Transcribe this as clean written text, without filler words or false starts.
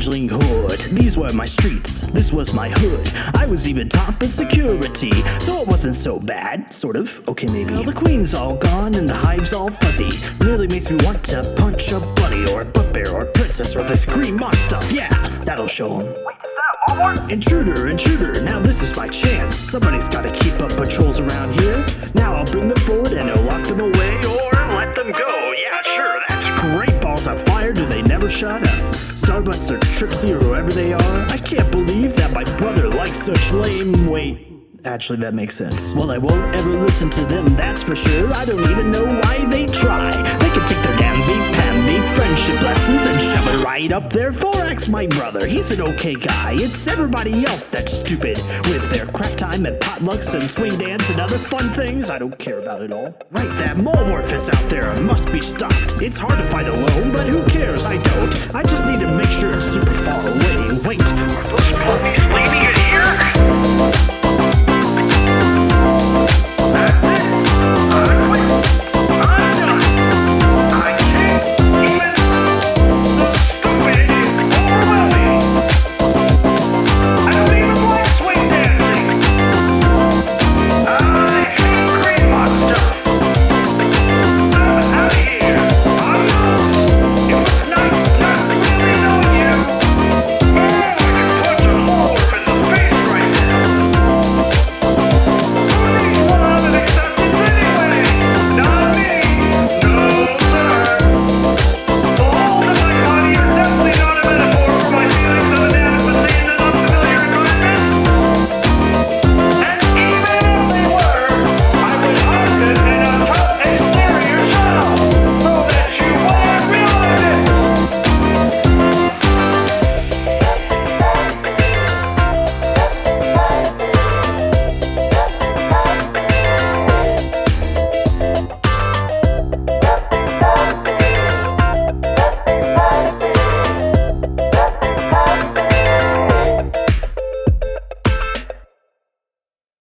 changeling horde. These were my streets, this was my hood. I was even top of security, so it wasn't so bad, sort of, okay maybe. Now the queen's all gone and the hive's all fuzzy. Really makes me want to punch a bunny or a bugbear or a princess or this green moss stuff. Yeah, that'll show 'em. Wait, is that a Walmart? Intruder, now this is my chance. Somebody's gotta keep up patrols around here. Now I'll bring them forward and I'll lock them away or let them go. Yeah, sure, that's great. Balls on fire, do they never shut up? Starbucks or Tripsy or whoever they are. I can't believe that my brother likes such lame. Wait, actually that makes sense. Well, I won't ever listen to them, that's for sure. I don't even know why they try. They can take their namby-pamby friendship lessons and shove it right up their thorax. My brother, he's an okay guy. It's everybody else that's stupid with their craft time and potlucks and swing dance and other fun things I don't care about at all. Right, that Molworth out there must be stopped. It's hard to fight alone, but who cares? I don't. I just need to make sure it's super far away. Wait, are those puppies leaving it here?